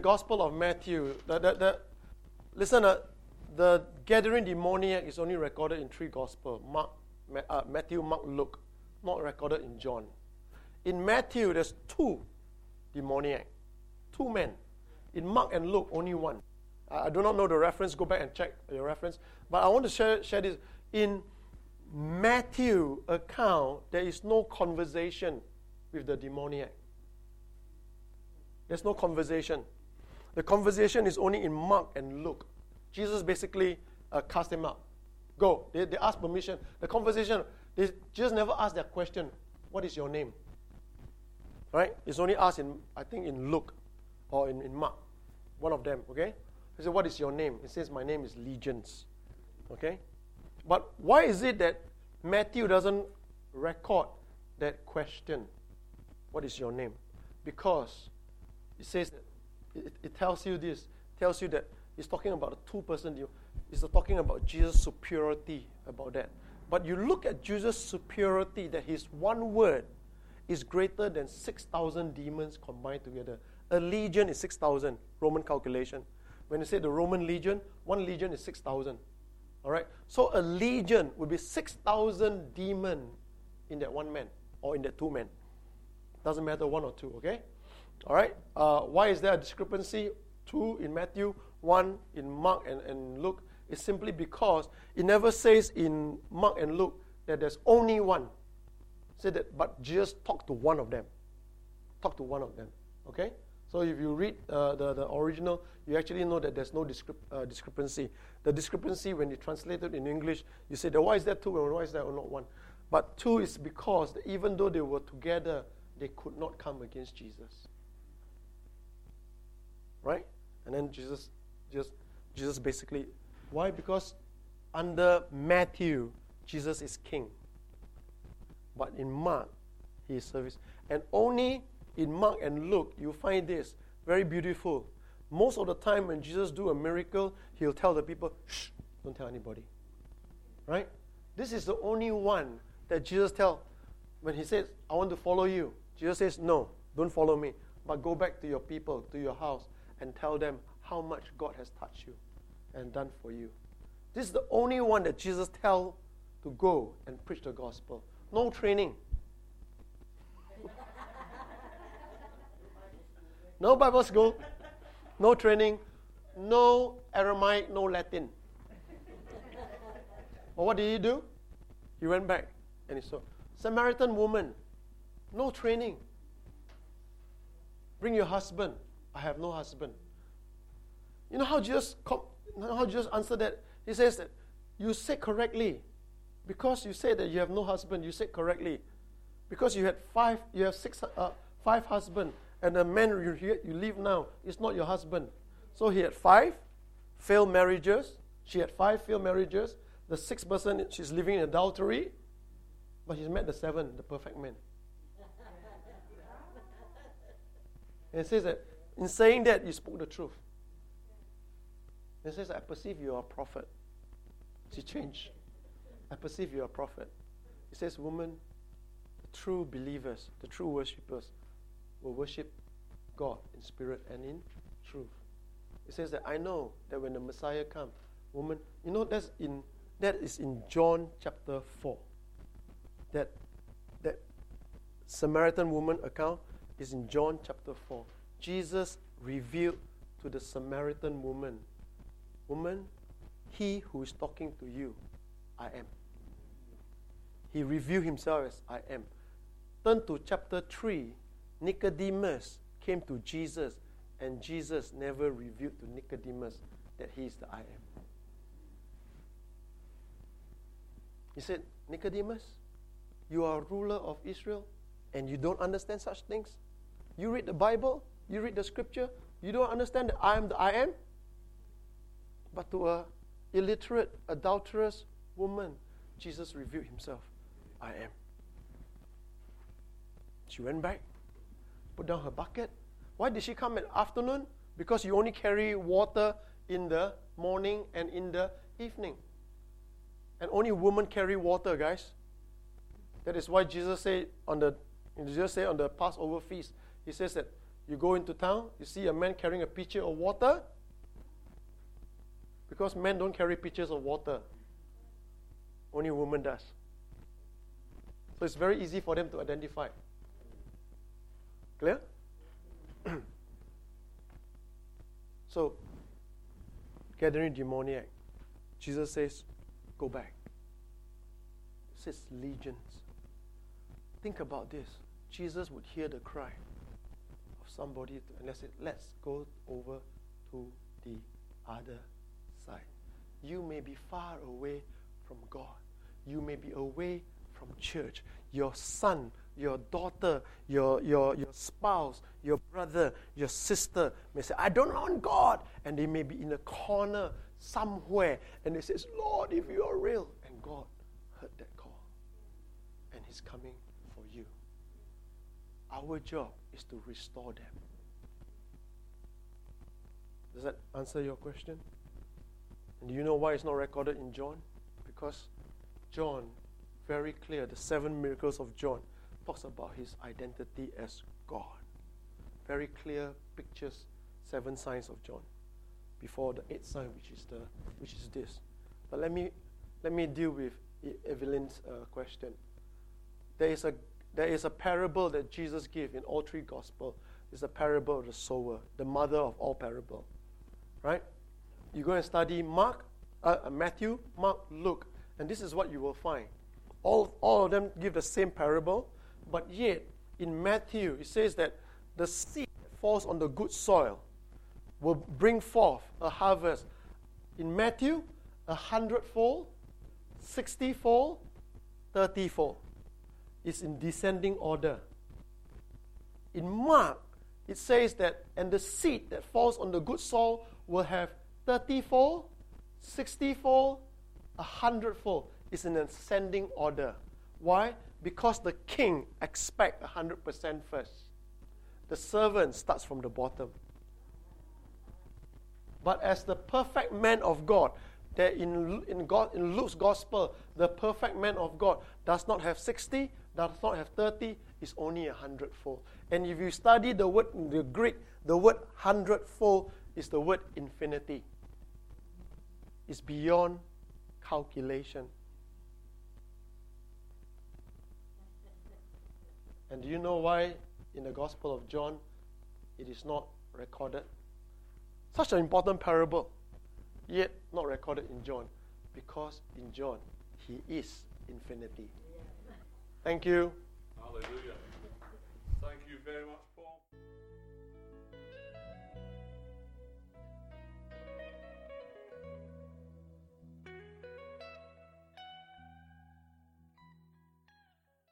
A: the gathering demoniac is only recorded in 3 Gospels: Matthew, Mark, Luke. Not recorded in John. In Matthew, there's 2 demoniac, 2 men. In Mark and Luke, only 1. I do not know the reference. Go back and check your reference. But I want to share this. In Matthew account, there is no conversation with the demoniac. There's no conversation. The conversation is only in Mark and Luke. Jesus basically cast him out. Go. They ask permission. The conversation, they just never ask that question, what is your name? Right? It's only asked in Luke or in Mark. One of them, okay? He said, what is your name? It says, my name is Legions. Okay? But why is it that Matthew doesn't record that question? What is your name? Because it says that it tells you this. Tells you that it's talking about a 2-person deal. It's talking about Jesus' superiority about that. But you look at Jesus' superiority, that his one word is greater than 6,000 demons combined together. A legion is 6,000, Roman calculation. When you say the Roman legion, 1 legion is 6,000. All right? So a legion would be 6,000 demons in that 1 man or in that 2 men. Doesn't matter 1 or 2, okay? All right? Why is there a discrepancy? 2 in Matthew, 1 in Mark and Luke, is simply because it never says in Mark and Luke that there's only one. It said that, but Jesus talked to one of them. Talk to one of them. Okay? So if you read the original, you actually know that there's no discrepancy. The discrepancy, when you translate it in English, you say, why is that 2 and why is that not 1? But 2 is because even though they were together, they could not come against Jesus. Right? And then Jesus basically, why? Because under Matthew, Jesus is king. But in Mark, he is service. And only in Mark and Luke, you find this very beautiful. Most of the time when Jesus do a miracle, he'll tell the people, shh, don't tell anybody. Right? This is the only one that Jesus tells when he says, I want to follow you. Jesus says, no, don't follow me, but go back to your people, to your house, and tell them how much God has touched you and done for you. This is the only one that Jesus tells to go and preach the gospel. No training. No Bible school, no training, no Aramaic, no Latin. But what did he do? He went back and he saw Samaritan woman, no training. Bring your husband. I have no husband. You know how Jesus answered that? He says that you said correctly. Because you said that you have no husband, you said correctly. Because you have five husbands. And the man you live now is not your husband. So he had 5 failed marriages. She had 5 failed marriages. The 6th person, she's living in adultery. But he's met the 7th, the perfect man. And it says that in saying that, you spoke the truth. And it says, I perceive you are a prophet. She changed. I perceive you are a prophet. It says, woman, the true believers, the true worshippers, will worship God in spirit and in truth. It says that I know that when the Messiah comes, woman, you know that is in John chapter 4. That Samaritan woman account is in John chapter 4. Jesus revealed to the Samaritan woman, he who is talking to you, I am. He revealed himself as I am. Turn to chapter 3. Nicodemus came to Jesus, and Jesus never revealed to Nicodemus that he is the I am. He said, Nicodemus, you are a ruler of Israel, and you don't understand such things? You read the Bible, you read the scripture, you don't understand that I am the I am? But to a illiterate, adulterous woman, Jesus revealed himself, I am. She went back, put down her bucket. Why did she come at afternoon? Because you only carry water in the morning and in the evening. And only women carry water, guys. That is why Jesus said on the Passover feast, he says that you go into town, you see a man carrying a pitcher of water, because men don't carry pitchers of water. Only a woman does. So it's very easy for them to identify. Clear? So, gathering demoniac, Jesus says, go back. It says legions. Think about this. Jesus would hear the cry of somebody and say, let's go over to the other side. You may be far away from God. You may be away from church. Your son, your daughter, your spouse, your brother, your sister may say, I don't want God. And they may be in a corner somewhere. And they say, Lord, if you are real. And God heard that call. And he's coming for you. Our job is to restore them. Does that answer your question? And do you know why it's not recorded in John? Because John, very clear, the 7 miracles of John talks about his identity as God. Very clear pictures, 7 signs of John before the 8th sign, which is this. But let me deal with Evelyn's question. There is a parable that Jesus gave in all 3 Gospels. It's a parable of the sower, the mother of all parables. right? You go and study Matthew, Mark, Luke, and this is what you will find. All of them give the same parable, but yet in Matthew it says that the seed that falls on the good soil will bring forth a harvest. In Matthew, 100-fold, 60-fold, 30-fold. It's in descending order. In Mark, it says that, and the seed that falls on the good soil will have 30-fold, 60-fold, 100-fold. It's in ascending order. Why? Because the king expects 100% first. The servant starts from the bottom. But as the perfect man of God, that in Luke's gospel, the perfect man of God does not have 60, does not have 30, is only 100-fold. And if you study the word in the Greek, the word 100-fold is the word infinity. It's beyond calculation. And do you know why in the Gospel of John it is not recorded? Such an important parable, yet not recorded in John. Because in John, he is infinity. Thank you.
B: Hallelujah.